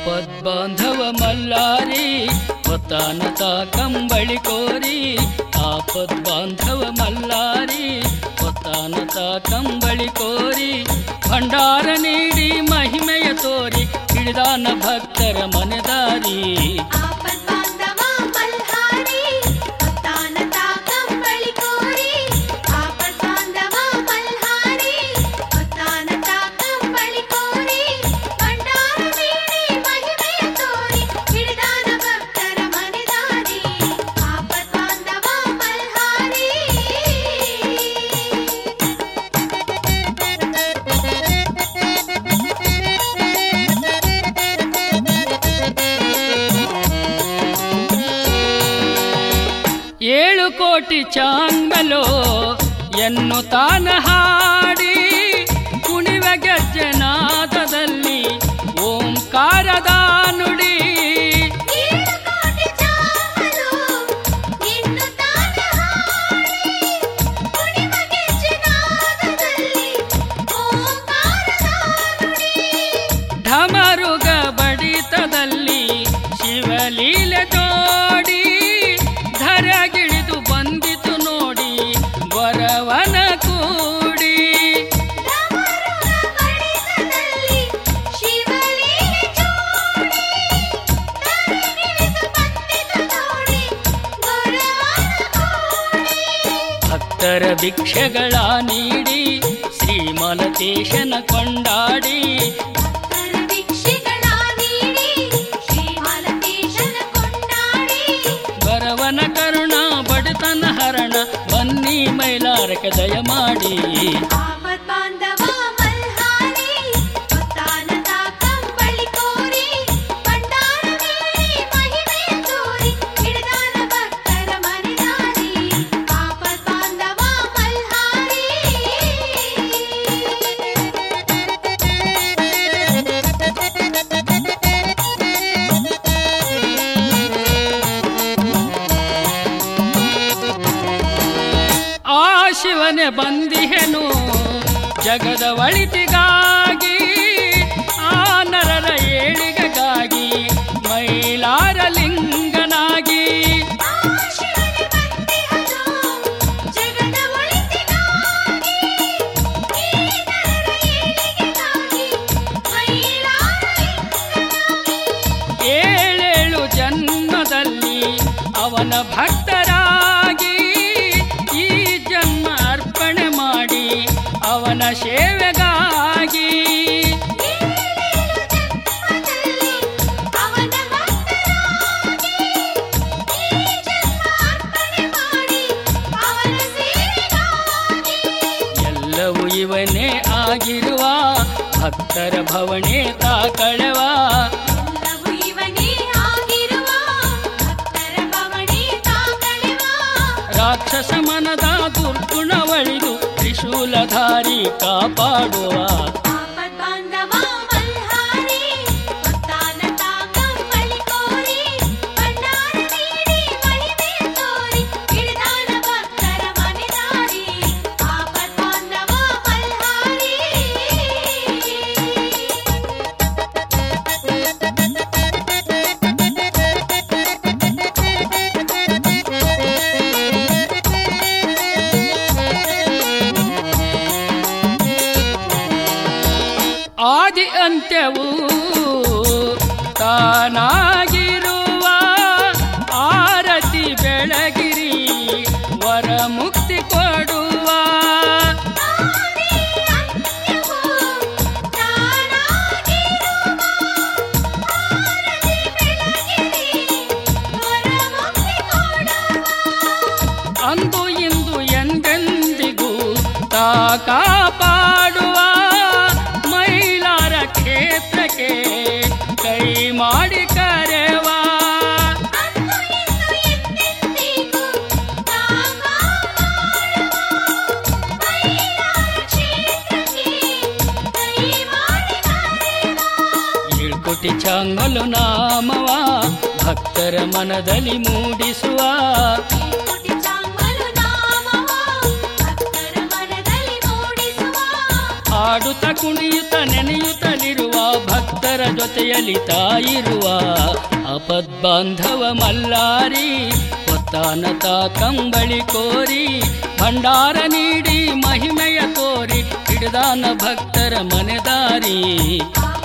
ಆಪದ್ಬಾಂಧವ ಮಲ್ಲಾರಿ ಹೊತ್ತಾನತ ಕಂಬಳಿ ಕೋರಿ, ಆಪದ್ಬಾಂಧವ ಮಲ್ಲಾರಿ ಹೊತ್ತಾನತ ಕಂಬಳಿ ಕೋರಿ, ಭಂಡಾರ ನೀಡಿ ಮಹಿಮೆಯ ತೋರಿ ಹಿಡಿದಾನ ಭಕ್ತರ ಮನೆದಾರಿ. ಕೋಟಿ ಚಾಂಗಲೋ ಎನ್ನುತ್ತಾನ ಹಾಡಿ, ಕುಣಿವ ಗೆಜ್ಜೆನಾದದಲ್ಲಿ ಓಂಕಾರದ ನುಡಿ. ಢಮರುಗ ಬಡಿತದಲ್ಲಿ ಶಿವಲೀಲೆ ತೋಡಿ, ಧರಗಿಳಿದು ಬಂದಿತು ನೋಡಿ ವರವನ ಕೂಡಿ. ಭಕ್ತರ ಭಿಕ್ಷೆಗಳ ನೀಡಿ ಶ್ರೀಮಲತೇಶನ ಕೊಂಡಾಡಿ, ಬರವನ ಕರುಣ ಬಡತನ ಹರಣ ಬನ್ನಿ ಮೈಲಾರಕ್ಕೆ ದಯ ಮಾಡಿ. ಶಿವನೇ ಬಂದಿಹೆನು ಜಗದ ಒಳಿತಿಗಾಗಿ, ಆ ನರರ ಏಳಿಗೆಗಾಗಿ ಮೈಲಾರ ಲಿಂಗನಾಗಿ. ಏಳೇಳು ಜನ್ಮದಲ್ಲಿ ಅವನ ಭಕ್ತರಾಗಿ ಅರ್ಪಣೆ ಮಾಡಿ ಅವನ ಸೇವೆಗಾಗಿ. ಎಲ್ಲವೂ ಇವನೇ ಆಗಿರುವ ಭಕ್ತರ ಭವನೇ ತಾಕಳವ. ರಾಕ್ಷಸ ಮನದ ದುರ್ಗುಣವಳಿದು ತ್ರಿಶೂಲಧಾರಿ ಕಾಪಾಡುವ. ಆದಿ ಅಂತ್ಯವೂ ತಾನಾಗಿರುವ ಆರತಿ ಬೆಳಗಿರಿ ವರ ಮುಕ್ತಿ ಕೊಡುವ. ಅಂದು ಇಂದು ಎಂದೆಂದಿಗೂ ತಾ ಕಾಪಾಡುವ. ಕ್ಷೇತ್ರಕ್ಕೆ ಕೈ ಮಾಡಿ ಕರೆವ. ಏಳ್ಕೋಟಿ ಚಾಂಗಲು ನಾಮವ ಭಕ್ತರ ಮನದಲ್ಲಿ ಮೂಡಿಸುವ. ಹಾಡುತ್ತ ಕುಣಿಯುತ್ತ ನೆನೆಯುತ್ತಲಿರುವ ಭಕ್ತರ ಜೊತೆಯಲ್ಲಿ ತಾಯಿರುವ ಆಪದ್ಬಾಂಧವ ಮಲ್ಲಾರಿ ಹೊತ್ತಾನತ ಕಂಬಳಿ ಕೋರಿ ಭಂಡಾರ ನೀಡಿ ಮಹಿಮೆಯ ತೋರಿ ಹಿಡಿದಾನ ಭಕ್ತರ ಮನೆದಾರಿ.